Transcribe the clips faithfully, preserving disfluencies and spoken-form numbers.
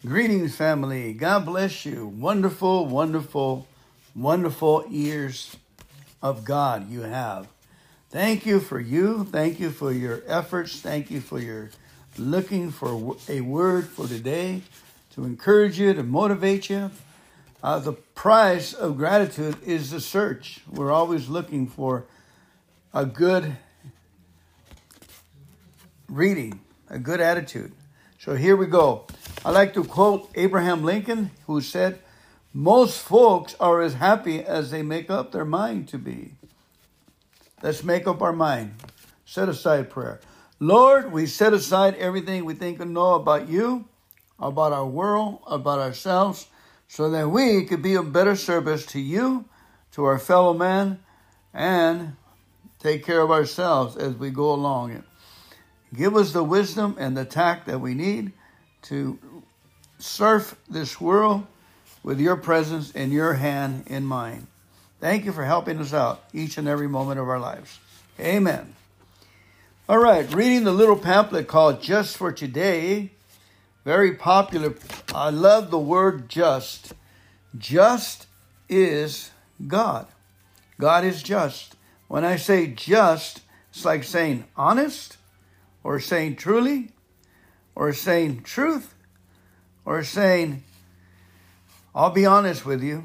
Greetings, family. God bless you. Wonderful, wonderful, wonderful ears of God you have. Thank you for you. Thank you for your efforts. Thank you for your looking for a word for today to encourage you, to motivate you. Uh, the price of gratitude is the search. We're always looking for a good reading, a good attitude. So here we go. I like to quote Abraham Lincoln, who said, "Most folks are as happy as they make up their mind to be." Let's make up our mind. Set aside prayer. Lord, we set aside everything we think and know about you, about our world, about ourselves, so that we could be of better service to you, to our fellow man, and take care of ourselves as we go along. Give us the wisdom and the tact that we need to surf this world with your presence and your hand in mind. Thank you for helping us out each and every moment of our lives. Amen. All right, reading the little pamphlet called Just for Today. Very popular. I love the word just. Just is God. God is just. When I say just, it's like saying honest, or saying truly, or saying truth, or saying, I'll be honest with you.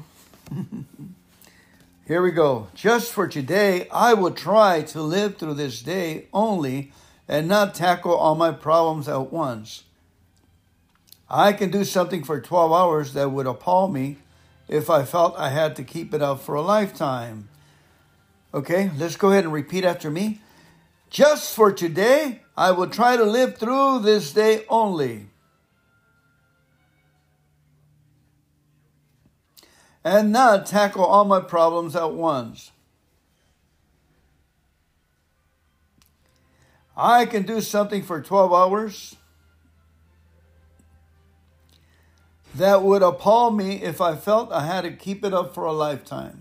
Here we go. Just for today, I will try to live through this day only and not tackle all my problems at once. I can do something for twelve hours that would appall me if I felt I had to keep it up for a lifetime. Okay, let's go ahead and repeat after me. Just for today, I will try to live through this day only, and not tackle all my problems at once. I can do something for twelve hours that would appall me if I felt I had to keep it up for a lifetime.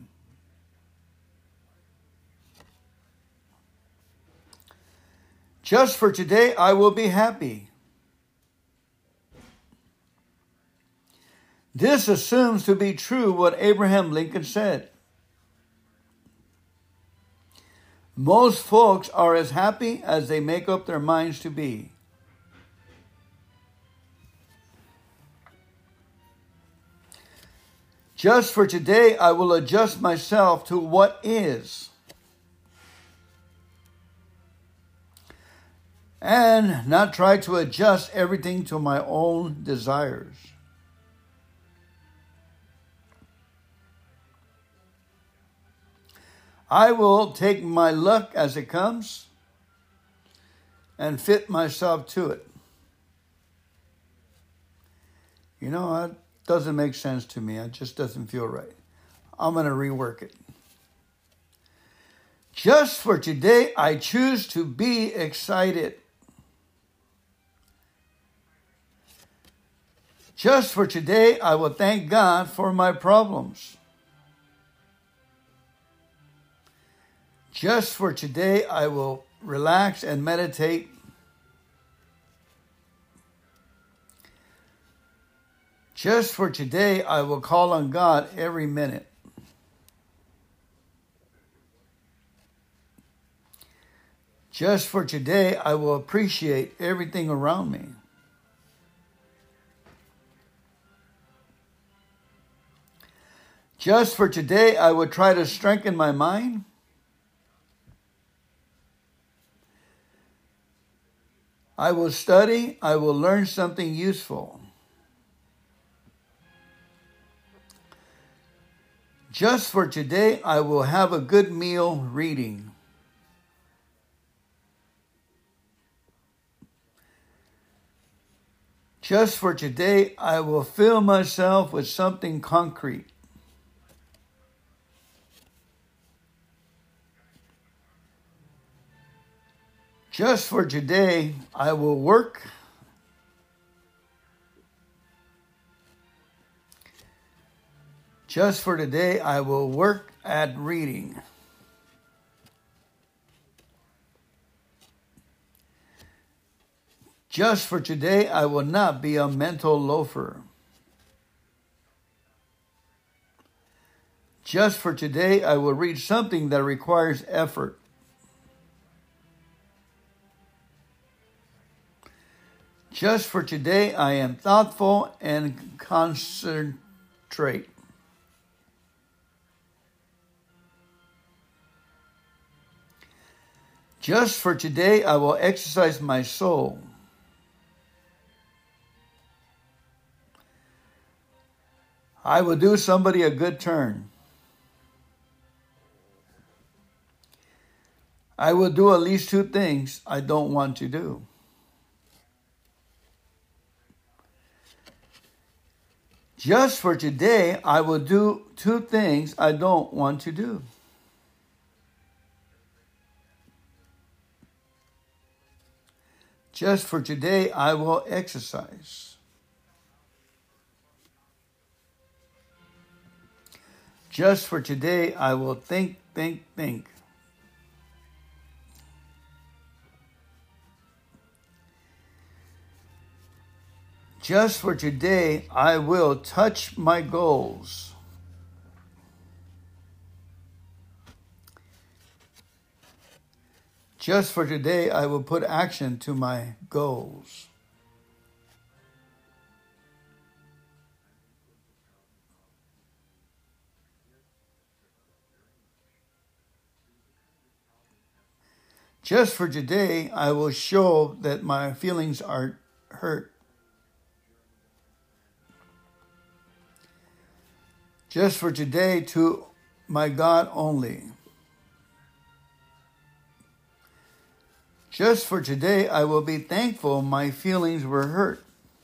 Just for today, I will be happy. This assumes to be true what Abraham Lincoln said. Most folks are as happy as they make up their minds to be. Just for today, I will adjust myself to what is, and not try to adjust everything to my own desires. I will take my luck as it comes and fit myself to it. You know, that doesn't make sense to me. It just doesn't feel right. I'm going to rework it. Just for today, I choose to be excited. Just for today, I will thank God for my problems. Just for today, I will relax and meditate. Just for today, I will call on God every minute. Just for today, I will appreciate everything around me. Just for today, I will try to strengthen my mind. I will study. I will learn something useful. Just for today, I will have a good meal reading. Just for today, I will fill myself with something concrete. Just for today, I will work. Just for today, I will work at reading. Just for today, I will not be a mental loafer. Just for today, I will read something that requires effort. Just for today, I am thoughtful and concentrate. Just for today, I will exercise my soul. I will do somebody a good turn. I will do at least two things I don't want to do. Just for today, I will do two things I don't want to do. Just for today, I will exercise. Just for today, I will think, think, think. Just for today, I will touch my goals. Just for today, I will put action to my goals. Just for today, I will show that my feelings are hurt. Just for today, to my God only. Just for today, I will be thankful my feelings were hurt.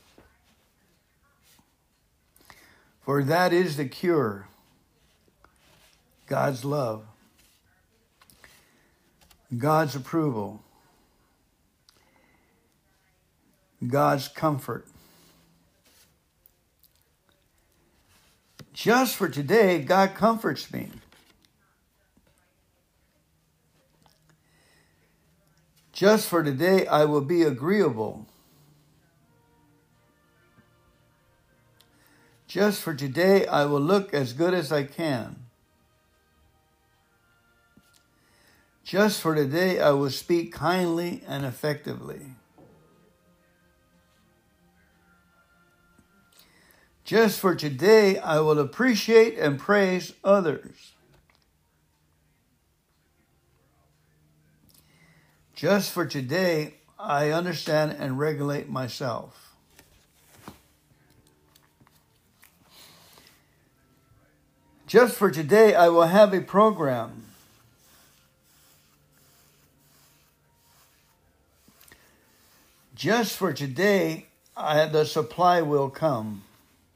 For that is the cure. God's love. God's approval. God's comfort. Just for today, God comforts me. Just for today, I will be agreeable. Just for today, I will look as good as I can. Just for today, I will speak kindly and effectively. Just for today, I will appreciate and praise others. Just for today, I understand and regulate myself. Just for today, I will have a program. Just for today, I, the supply will come.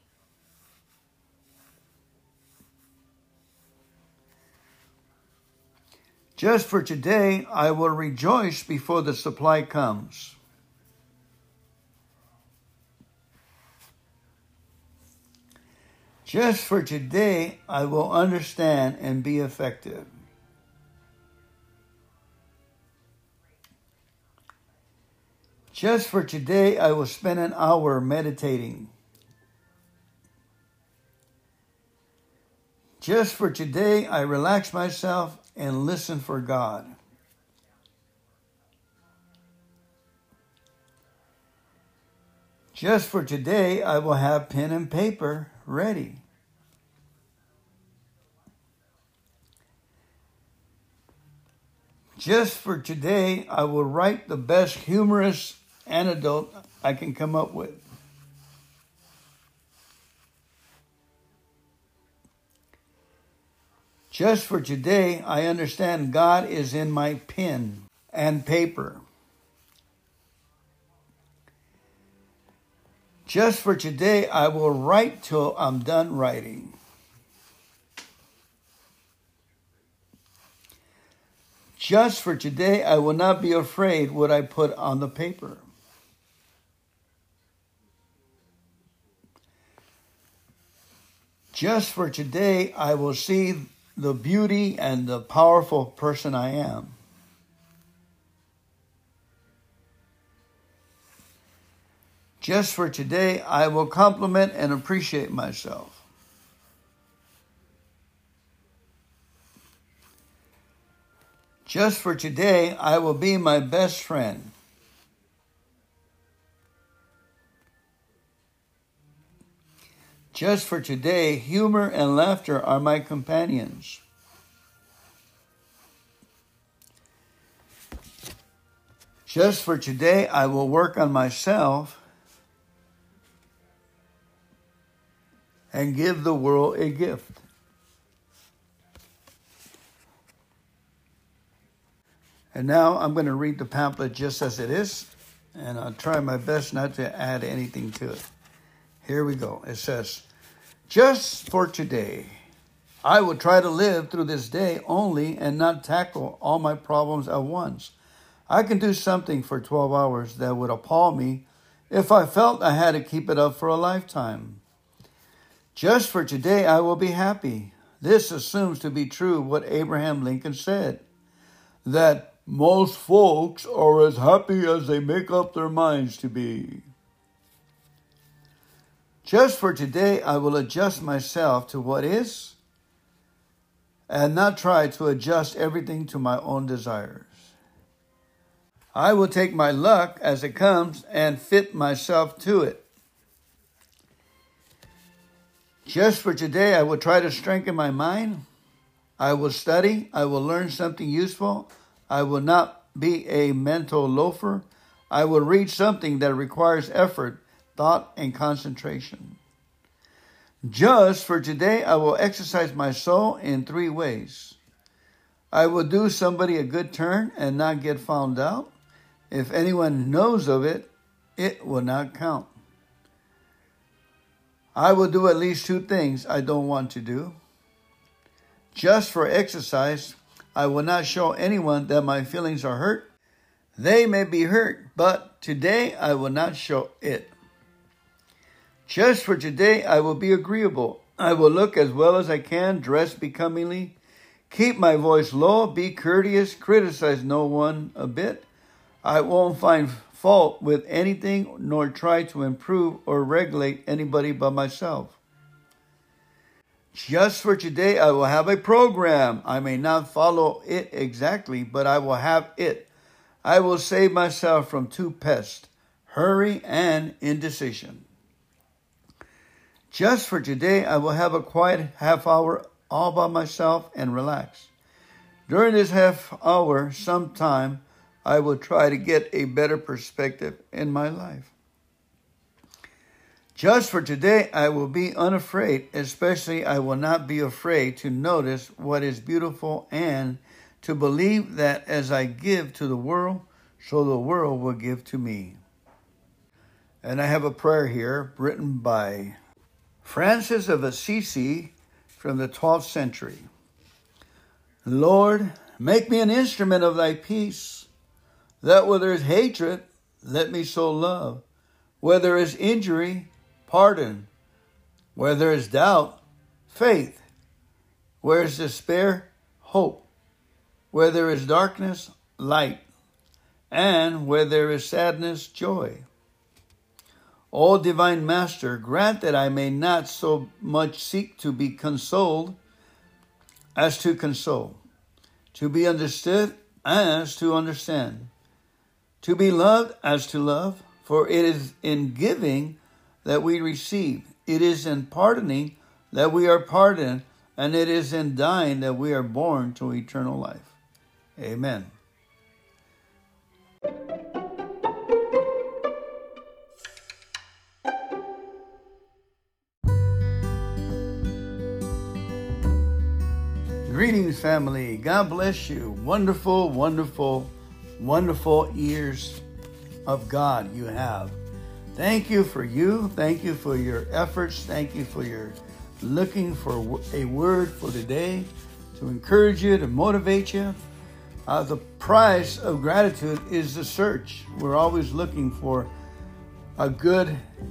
Just for today, I will rejoice before the supply comes. Just for today, I will understand and be effective. Just for today, I will spend an hour meditating. Just for today, I relax myself and listen for God. Just for today, I will have pen and paper ready. Just for today, I will write the best humorous anecdote I can come up with. Just for today, I understand God is in my pen and paper. Just for today, I will write till I'm done writing. Just for today, I will not be afraid what I put on the paper. Just for today, I will see the beauty and the powerful person I am. Just for today, I will compliment and appreciate myself. Just for today, I will be my best friend. Just for today, humor and laughter are my companions. Just for today, I will work on myself and give the world a gift. And now I'm going to read the pamphlet just as it is, and I'll try my best not to add anything to it. Here we go. It says, just for today, I will try to live through this day only and not tackle all my problems at once. I can do something for twelve hours that would appall me if I felt I had to keep it up for a lifetime. Just for today, I will be happy. This assumes to be true what Abraham Lincoln said, that most folks are as happy as they make up their minds to be. Just for today, I will adjust myself to what is and not try to adjust everything to my own desires. I will take my luck as it comes and fit myself to it. Just for today, I will try to strengthen my mind. I will study. I will learn something useful. I will not be a mental loafer. I will read something that requires effort, thought, and concentration. Just for today, I will exercise my soul in three ways. I will do somebody a good turn and not get found out. If anyone knows of it, it will not count. I will do at least two things I don't want to do. Just for exercise, I will not show anyone that my feelings are hurt. They may be hurt, but today I will not show it. Just for today, I will be agreeable. I will look as well as I can, dress becomingly, keep my voice low, be courteous, criticize no one a bit. I won't find fault with anything, nor try to improve or regulate anybody but myself. Just for today, I will have a program. I may not follow it exactly, but I will have it. I will save myself from two pests, hurry and indecision. Just for today, I will have a quiet half hour all by myself and relax. During this half hour, sometime, I will try to get a better perspective in my life. Just for today, I will be unafraid, especially I will not be afraid to notice what is beautiful and to believe that as I give to the world, so the world will give to me. And I have a prayer here written by Francis of Assisi from the twelfth century. Lord, make me an instrument of thy peace, that where there is hatred, let me so love. Where there is injury, pardon. Where there is doubt, faith. Where is despair, hope. Where there is darkness, light. And where there is sadness, joy. O divine Master, grant that I may not so much seek to be consoled as to console, to be understood as to understand, to be loved as to love, for it is in giving that we receive. It is in pardoning that we are pardoned, and it is in dying that we are born to eternal life. Amen. Greetings, family. God bless you. Wonderful, wonderful, wonderful ears of God you have. Thank you for you. Thank you for your efforts. Thank you for your looking for a word for today to encourage you, to motivate you. Uh, the price of gratitude is the search. We're always looking for a good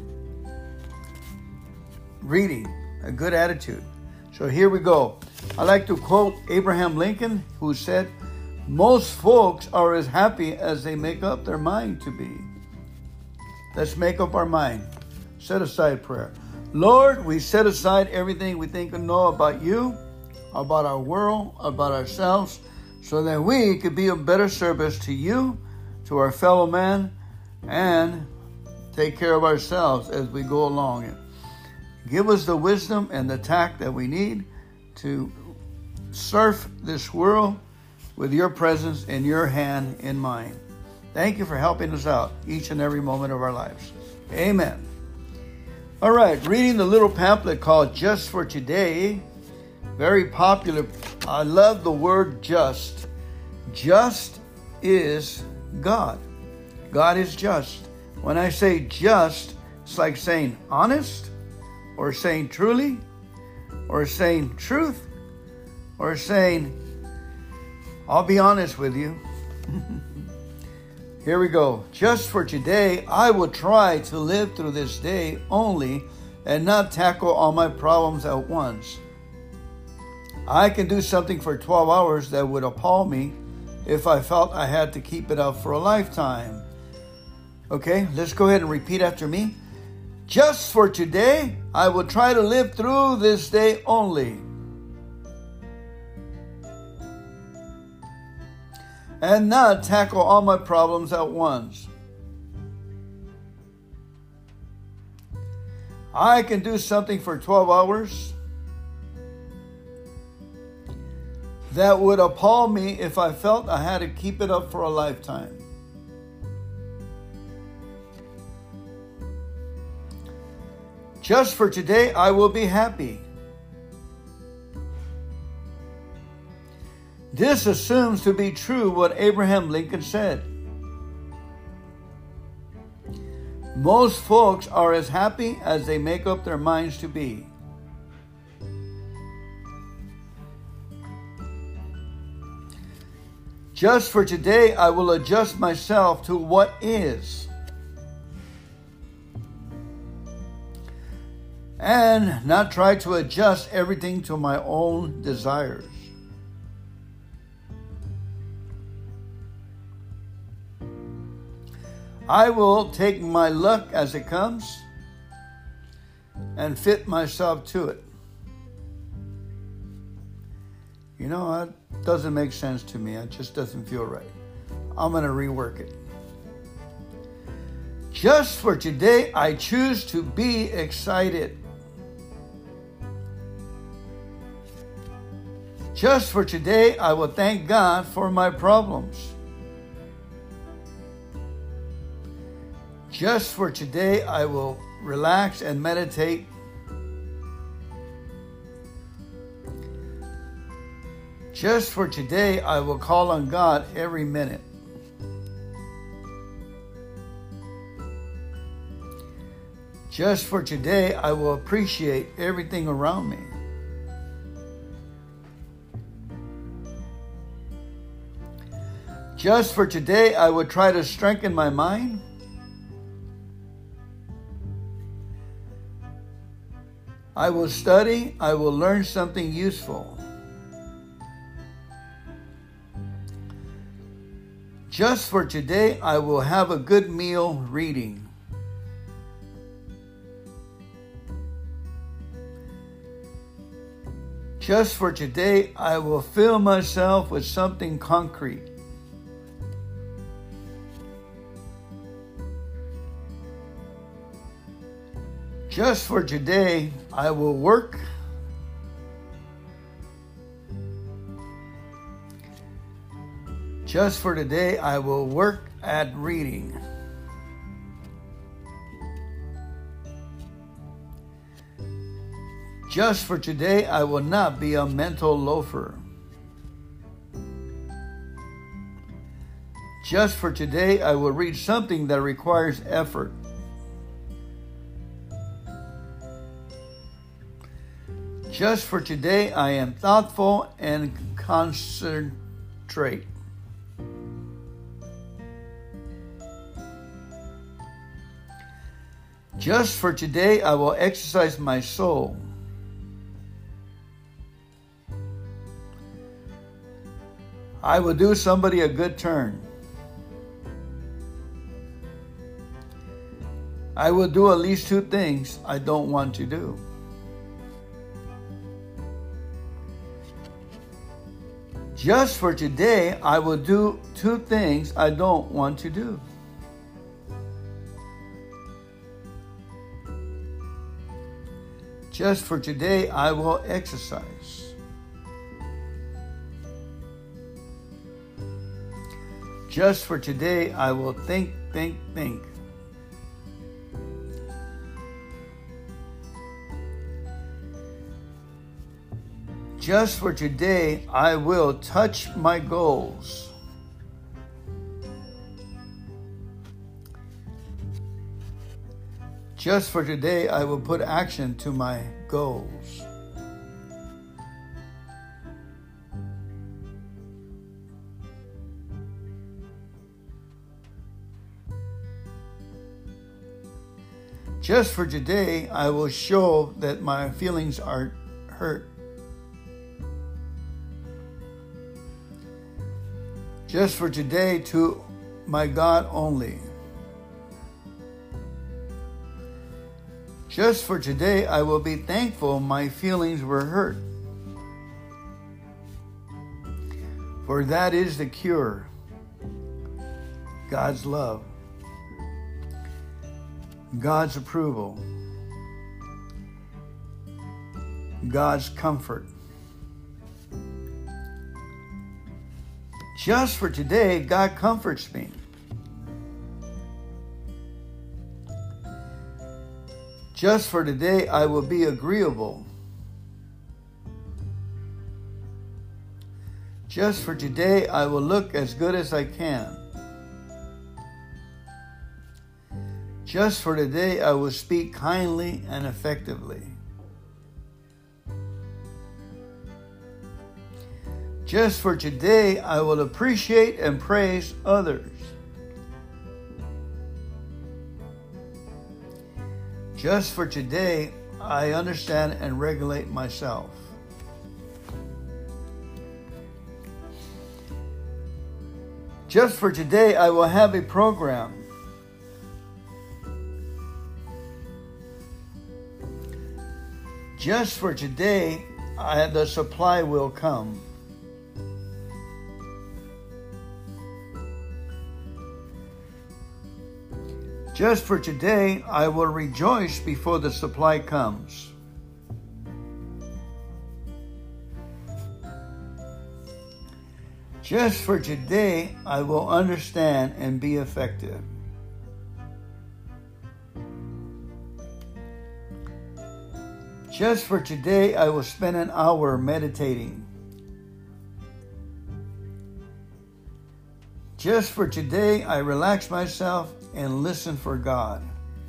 reading, a good attitude. So here we go. I like to quote Abraham Lincoln, who said, most folks are as happy as they make up their mind to be. Let's make up our mind. Set aside prayer. Lord, we set aside everything we think and know about you, about our world, about ourselves, so that we could be of better service to you, to our fellow man, and take care of ourselves as we go along. Give us the wisdom and the tact that we need to surf this world with your presence and your hand in mind. Thank you for helping us out each and every moment of our lives. Amen. All right, reading the little pamphlet called Just for Today. Very popular. I love the word just. Just is God. God is just. When I say just, it's like saying honest, or saying truly, or saying truth, or saying, I'll be honest with you. Here we go. Just for today, I will try to live through this day only and not tackle all my problems at once. I can do something for twelve hours that would appall me if I felt I had to keep it up for a lifetime. Okay, let's go ahead and repeat after me. Just for today, I will try to live through this day only, and not tackle all my problems at once. I can do something for twelve hours that would appall me if I felt I had to keep it up for a lifetime. Just for today, I will be happy. This assumes to be true what Abraham Lincoln said. Most folks are as happy as they make up their minds to be. Just for today, I will adjust myself to what is, and not try to adjust everything to my own desires. I will take my luck as it comes and fit myself to it. You know, that doesn't make sense to me. It just doesn't feel right. I'm going to rework it. Just for today, I choose to be excited. Just for today, I will thank God for my problems. Just for today, I will relax and meditate. Just for today, I will call on God every minute. Just for today, I will appreciate everything around me. Just for today, I will try to strengthen my mind. I will study. I will learn something useful. Just for today, I will have a good meal reading. Just for today, I will fill myself with something concrete. Just for today, I will work. Just for today, I will work at reading. Just for today, I will not be a mental loafer. Just for today, I will read something that requires effort. Just for today, I am thoughtful and concentrate. Just for today, I will exercise my soul. I will do somebody a good turn. I will do at least two things I don't want to do. Just for today, I will do two things I don't want to do. Just for today, I will exercise. Just for today, I will think, think, think. Just for today, I will touch my goals. Just for today, I will put action to my goals. Just for today, I will show that my feelings are hurt. Just for today, to my God only. Just for today, I will be thankful my feelings were hurt. For that is the cure. God's love. God's approval. God's comfort. Just for today, God comforts me. Just for today, I will be agreeable. Just for today, I will look as good as I can. Just for today, I will speak kindly and effectively. Just for today, I will appreciate and praise others. Just for today, I understand and regulate myself. Just for today, I will have a program. Just for today, I, the supply will come. Just for today, I will rejoice before the supply comes. Just for today, I will understand and be effective. Just for today, I will spend an hour meditating. Just for today, I relax myself and listen for God.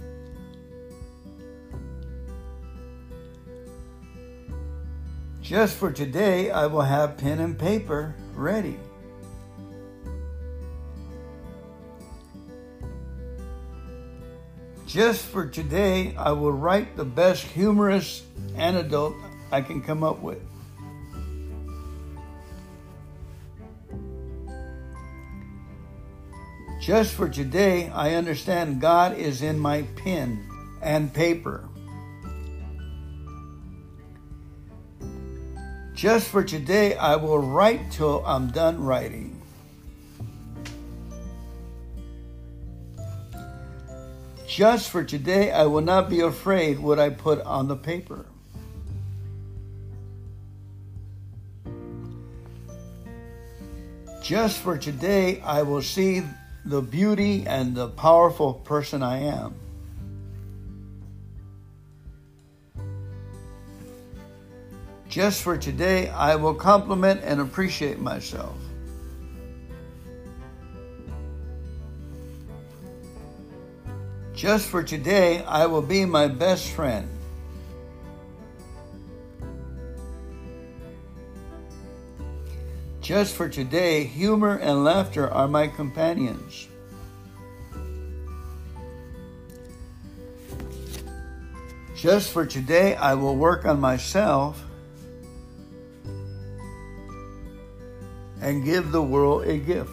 Just for today, I will have pen and paper ready. Just for today, I will write the best humorous anecdote I can come up with. Just for today, I understand God is in my pen and paper. Just for today, I will write till I'm done writing. Just for today, I will not be afraid what I put on the paper. Just for today, I will see the beauty and the powerful person I am. Just for today, I will compliment and appreciate myself. Just for today, I will be my best friend. Just for today, humor and laughter are my companions. Just for today, I will work on myself and give the world a gift.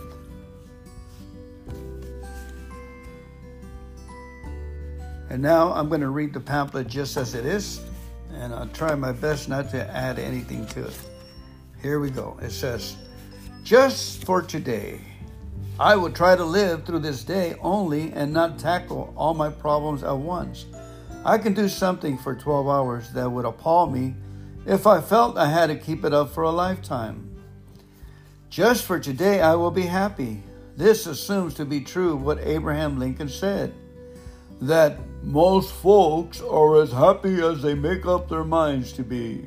And now I'm going to read the pamphlet just as it is, and I'll try my best not to add anything to it. Here we go. It says, just for today, I will try to live through this day only and not tackle all my problems at once. I can do something for twelve hours that would appall me if I felt I had to keep it up for a lifetime. Just for today, I will be happy. This assumes to be true what Abraham Lincoln said, that most folks are as happy as they make up their minds to be.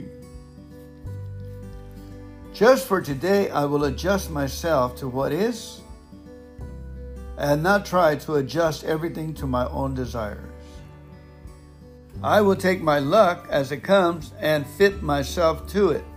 Just for today, I will adjust myself to what is and not try to adjust everything to my own desires. I will take my luck as it comes and fit myself to it.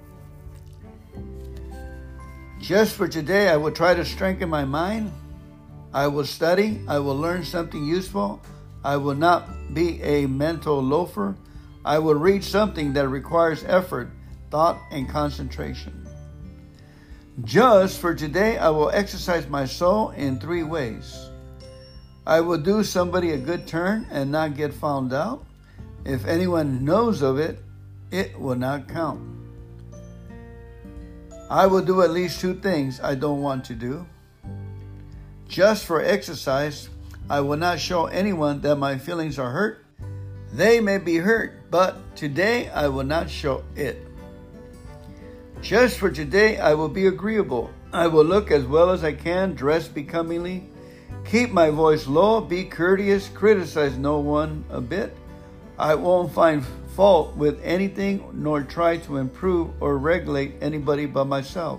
Just for today, I will try to strengthen my mind. I will study. I will learn something useful. I will not be a mental loafer. I will read something that requires effort, thought, and concentration. Just for today, I will exercise my soul in three ways. I will do somebody a good turn and not get found out. If anyone knows of it, it will not count. I will do at least two things I don't want to do. Just for exercise, I will not show anyone that my feelings are hurt. They may be hurt, but today I will not show it. Just for today, I will be agreeable. I will look as well as I can, dress becomingly, keep my voice low, be courteous, criticize no one a bit. I won't find fault with anything, nor try to improve or regulate anybody but myself.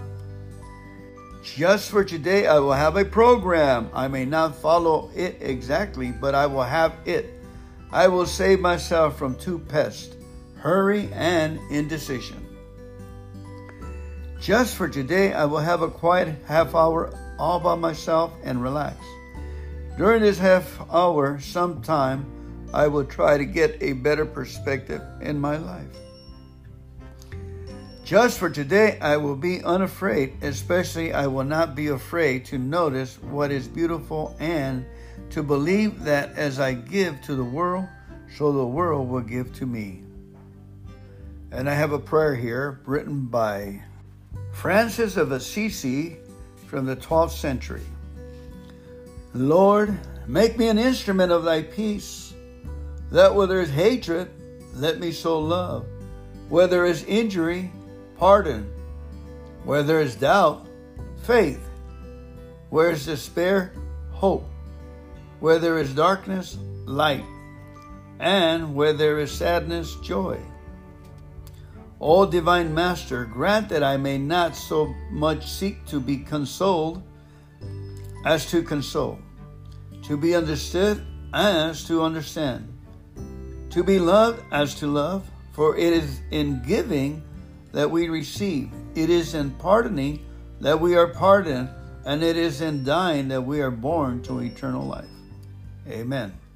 Just for today, I will have a program. I may not follow it exactly, but I will have it. I will save myself from two pests, hurry and indecision. Just for today, I will have a quiet half hour all by myself and relax. During this half hour, sometime, I will try to get a better perspective in my life. Just for today, I will be unafraid, especially I will not be afraid to notice what is beautiful and to believe that as I give to the world, so the world will give to me. And I have a prayer here written by Francis of Assisi from the twelfth century. Lord, make me an instrument of thy peace, that where there is hatred, let me sow love. Where there is injury, pardon. Where there is doubt, faith. Where is despair, hope. Where there is darkness, light. And where there is sadness, joy. O divine Master, grant that I may not so much seek to be consoled as to console, to be understood as to understand, to be loved as to love, for it is in giving that we receive. It is in pardoning that we are pardoned, and it is in dying that we are born to eternal life. Amen.